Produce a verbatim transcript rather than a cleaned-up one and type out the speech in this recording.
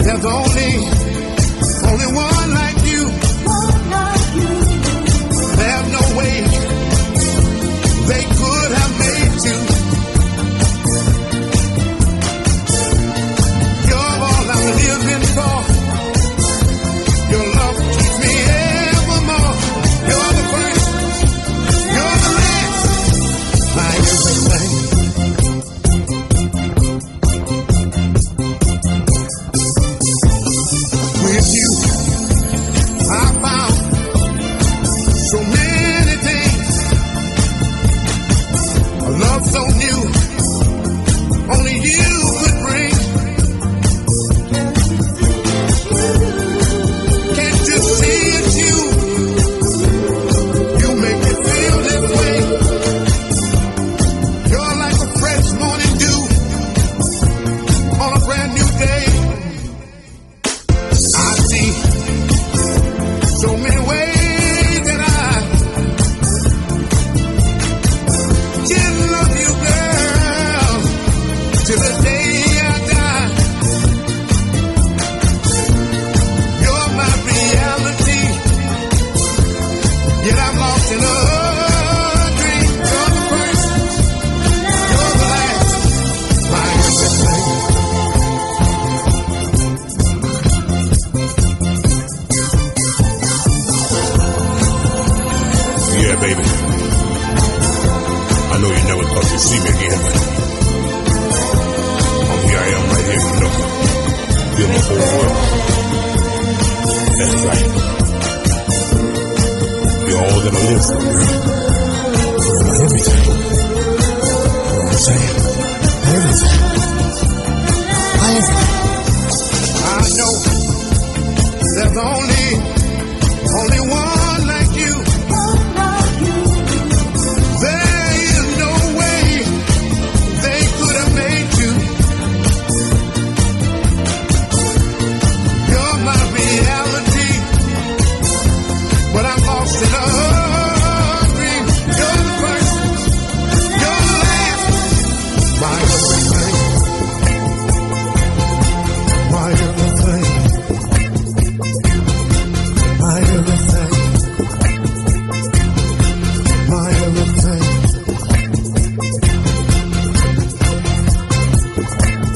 There's only, only one like you. There's no way they could have made you. You're all I'm living for. Your love keeps me evermore. You're the first, you're the last, my everything. With you, I found so many things. A love so new, only you could bring. Can't you see it's you? You make me feel this way. You're like a fresh morning dew on a brand new day. I see so many ways that I can love you, girl, till the day I die. You're my reality, yet I'm lost in a dream. You're the first, you're the last, my everything. Yeah, baby. I know you never thought you'd see me again, but oh, here I am right here, you know. Feel my whole world. That's right. You're all that I live for, girl. You're my everything. You know what I'm saying? Everything. My everything. I know there's only, only one like you. There is no way they could have made you. You're my reality, but I'm lost in a dream. You're the first, you're the last, my everything, my everything, my everything, my everything.